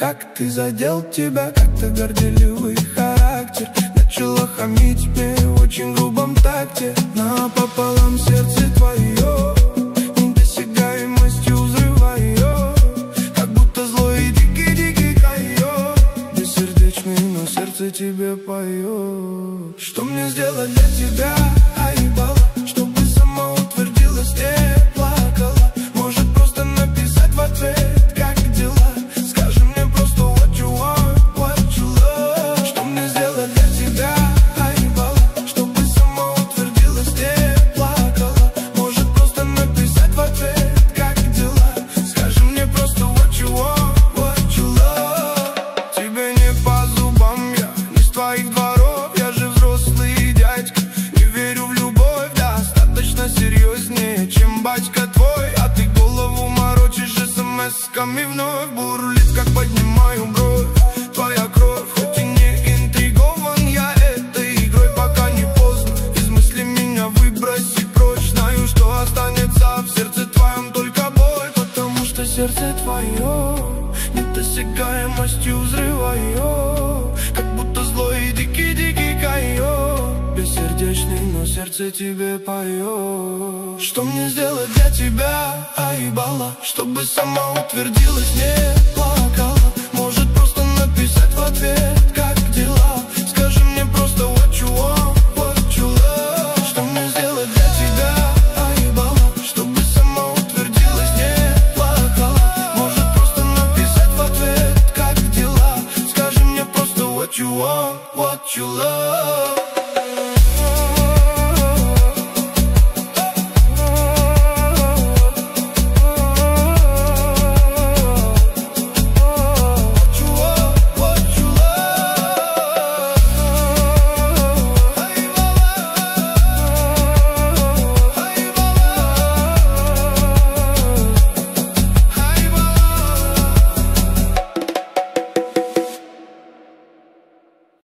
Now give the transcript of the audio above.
как ты задел тебя, как-то горделивый характер. Начала хамить мне в очень грубом такте. Напополам сердце твое, недосягаемостью взрываю, как будто злой и дикий койот. Бессердечный, но сердце тебе поет. Что мне сделать для тебя, Айбала, чтобы сама утвердилась, не плакала? Может просто написать в ответ, как дела? Скажи мне просто what you want, what you love. Что мне сделать для тебя, Айбала, чтобы сама утвердилась, не плакала? Может просто написать в ответ, как дела? Скажи мне просто what you want, what you love. Тебе не по зубам я, не с твоих дворов. Я же взрослый дядька, не верю в любовь достаточно серьезнее, чем батька твой. А ты голову морочишь смс-ками вновь. Бурлит, как поднимаю бровь твоя кровь. Хоть и не интригован я этой игрой, пока не поздно из мысли меня выброси прочь. Знаю, что останется в сердце твоем только боль, потому что сердце твое недосягаемостью взрываю, как будто злой и дикий койот. Бессердечный, но сердце тебе поет. Что мне сделать для тебя, Айбала, чтобы сама утвердилась, не плакала? Может просто написать в ответ, как дела? Скажи мне просто what you want, what you love. Что мне сделать для тебя, Айбала, чтобы сама утвердилась, не плакала? Может просто написать в ответ, как дела? Скажи мне просто what you want, what you love.